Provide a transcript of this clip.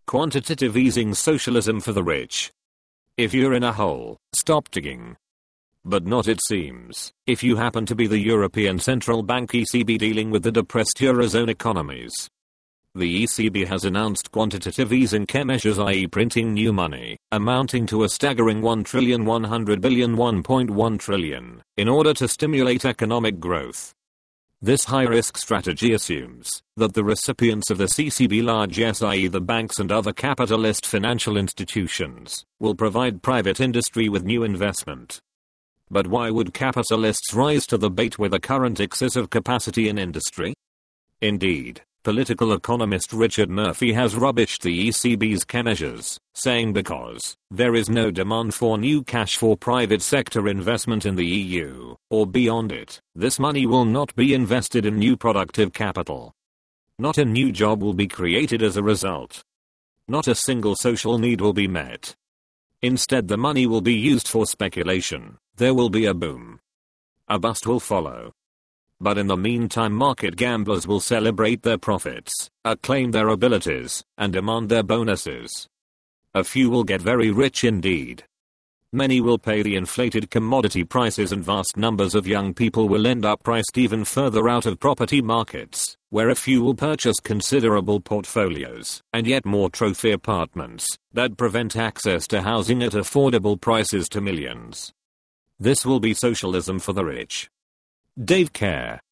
Quantitative easing socialism for the rich. If you're in a hole, stop digging. But not it seems, if you happen to be the European Central Bank ECB dealing with the depressed Eurozone economies. The ECB has announced quantitative easing measures, i.e. printing new money, amounting to a staggering $1,100,000,000,1.1 trillion, in order to stimulate economic growth. This high-risk strategy assumes that the recipients of the ECB largesse, i.e. the banks and other capitalist financial institutions, will provide private industry with new investment. But why would capitalists rise to the bait with the current excessive capacity in industry? Indeed, political economist Richard Murphy has rubbished the ECB's measures, saying because there is no demand for new cash for private sector investment in the EU, or beyond it, this money will not be invested in new productive capital. Not a new job will be created as a result. Not a single social need will be met. Instead, the money will be used for speculation. There will be a boom. A bust will follow. But in the meantime, market gamblers will celebrate their profits, acclaim their abilities, and demand their bonuses. A few will get very rich indeed. Many will pay the inflated commodity prices, and vast numbers of young people will end up priced even further out of property markets, where a few will purchase considerable portfolios, and yet more trophy apartments, that prevent access to housing at affordable prices to millions. This will be socialism for the rich. Dave Kerr.